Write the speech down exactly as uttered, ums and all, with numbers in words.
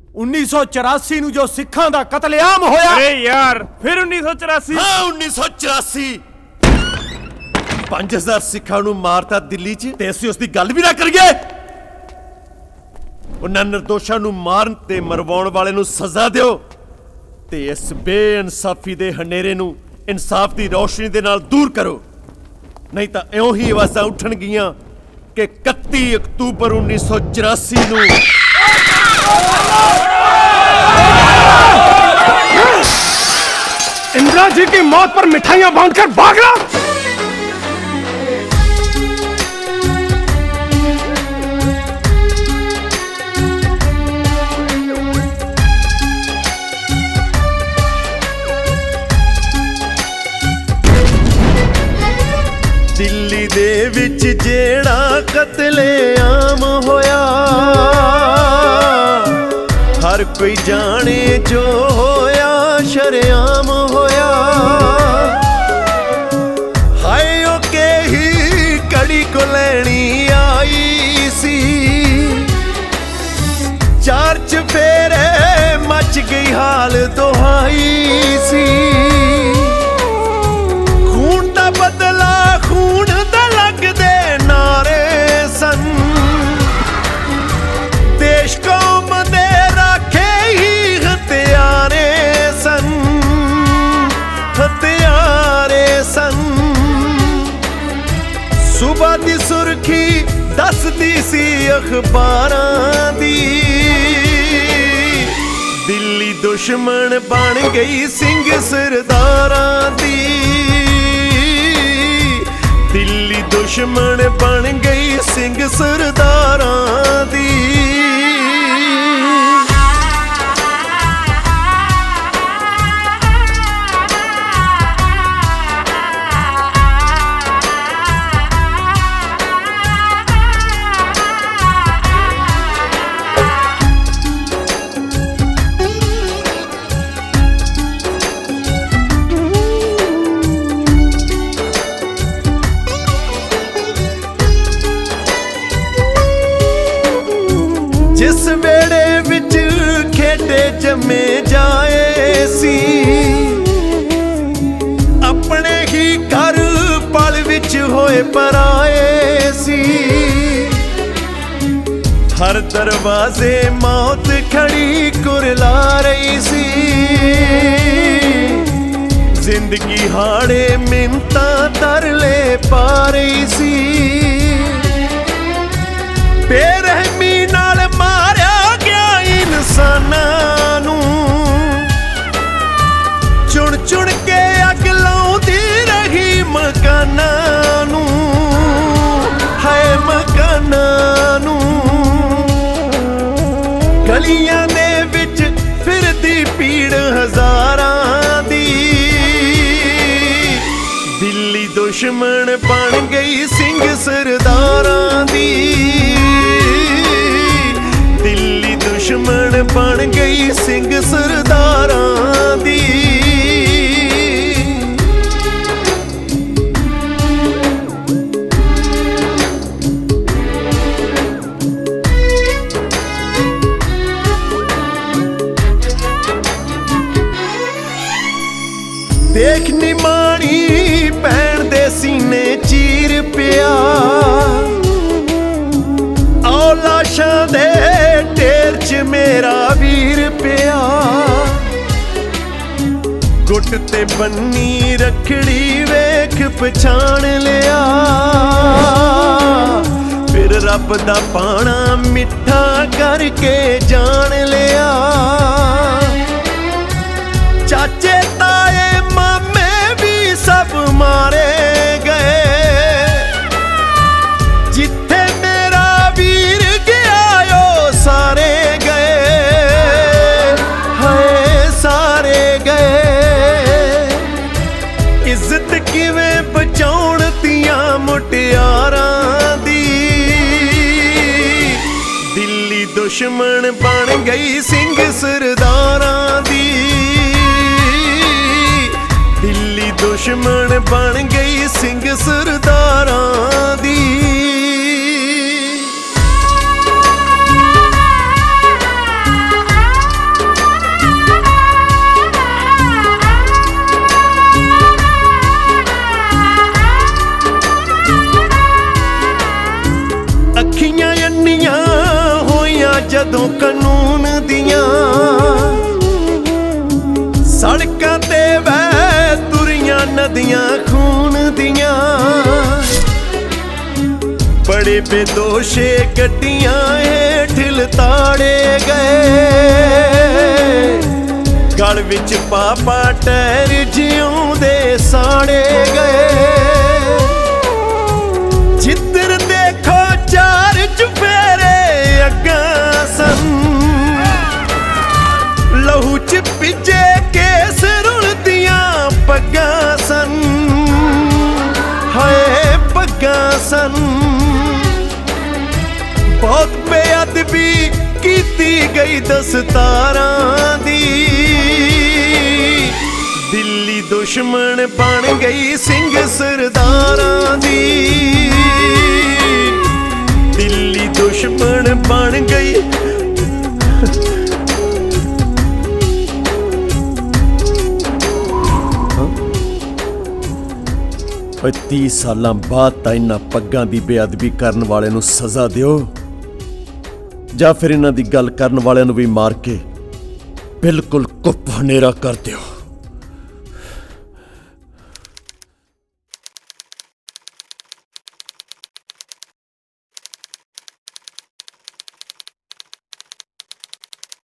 उन्नीस सौ चौरासी ਨੂੰ ਜੋ ਸਿੱਖਾਂ ਦਾ ਕਤਲੇਆਮ ਹੋਇਆ। अरे यार फिर उन्नीस सौ चौरासी? हाँ उन्नीस सौ चौरासी। पांच हजार सिखा मारता दिल्ली च ते असीं उसदी गल भी ना करिए। उन्हां निर्दोषां नूं मारन ते मरवाउण वाले नूं सज़ा दिओ ते इस बेइनसाफी दे हनेरे नूं इंसाफ दी रोशनी दे नाल दूर करो, नहीं तां इउं ही आवाज़ां उठणगीਆਂ कि इकत्ती अक्तूबर उन्नीस सौ चौरासी नूं इंदिरा जी की मौत पर मिठाइयां बांटकर भागना। दिल्ली दे विच जेड़ा कतलेआम होया, हर कोई जाने जो होया शरेआम होया। हाय ओ के ही कड़ी को लैनी आई सी, चार चफेरे मच गई हाल दुहाई सी। खून दा बदला खून दा लगदे नारे सन, देश कौम दे राखे ही हथियारे सन, हथियारे सन। सुबह दी सुर्खी दसदी सी अखबारां दी, दिल्ली दुश्मन बन गई सिंह सरदारां दी। दिल्ली दुश्मन बन गई सिंह सरदारां दी। जिस वेड़े विच खेडे जमे जाए सी, अपने ही घर पल विच होए पराए सी। हर दरवाजे मौत खड़ी कुरला रही सी, जिंदगी हाड़े मिन्नता तरले पा रही सी। बेरहमी नाल मारिया गया इंसानां नूं, चुन चुन के अग लाउंदी रही मकानां नूं, हाय मकानां नूं। गलियां दे विच फिरदी पीड़ हजारां दी, दिल्ली दुश्मन बन गई सिंह सरदारां दी। दिल्ली दुश्मन बन गई सिंह सरदारां दी। देख निमाणी भैन दे सीने चीर पिया, औ लाशां दे ढेर च मेरा वीर पिया। गुट ते बन्नी रखड़ी वेख पछाण लिया, फिर रब दा पाना मिठा करके जान लिया। चाचे ताए मामे भी सब मारे गए, जिथे मेरा वीर गया यो सारे गए, हाय सारे गए। इज्जत किवें बचाउण तियां मुटियारां दी, दिल्ली दुश्मन बन गई सिंह सरदारां दी। दिल्ली दुश्मन बन गई सिंह सरदारां दी। ਖੂਨ ਦੀਆਂ ਸੜਕਾਂ ਤੇ ਵਹਿ ਤੁਰੀਆਂ ਨਦੀਆਂ ਖੂਨ ਦੀਆਂ ਬੜੇ ਬੇਦੋਸ਼ੇ ਗੱਡੀਆਂ ਹੇਠ ਲਤਾੜੇ ਗਏ ਗਲ ਵਿੱਚ ਪਾ ਪਾ ਟੈਰ ਜਿਉਂਦੇ ਸਾੜੇ ਗਏ ਜਿੱਧਰ ਦੇਖੋ ਚਾਰ ਚੁਫੇਰੇ ਅੱਗਾਂ ਸਨ ਲਹੂ ਚ ਭਿੱਜੇ ਕੇਸ ਰੁਲਦੀਆਂ ਪੱਗਾਂ ਸਨ ਹਾਏ ਪੱਗਾਂ ਸਨ ਬਹੁਤ ਬੇਅਦਬੀ ਕੀਤੀ ਗਈ ਦਸਤਾਰਾਂ ਦੀ ਦਿੱਲੀ ਦੁਸ਼ਮਣ ਬਣ ਗਈ ਸਿੰਘ ਸਰਦਾਰਾਂ ਦੀ ਦਿੱਲੀ ਦੁਸ਼ਮਣ ਬਣ ਗਈ ਤੀਹ ਸਾਲਾਂ ਬਾਅਦ ਤਾਂ ਇਹਨਾਂ ਪੱਗਾਂ ਦੀ ਬੇਅਦਬੀ ਕਰਨ ਵਾਲਿਆਂ ਨੂੰ ਸਜ਼ਾ ਦਿਓ ਜਾਂ ਫਿਰ ਇਹਨਾਂ ਦੀ ਗੱਲ ਕਰਨ ਵਾਲਿਆਂ ਨੂੰ ਵੀ ਮਾਰ ਕੇ ਬਿਲਕੁਲ ਕੁੱਪ ਹਨੇਰਾ ਕਰ ਦਿਓ।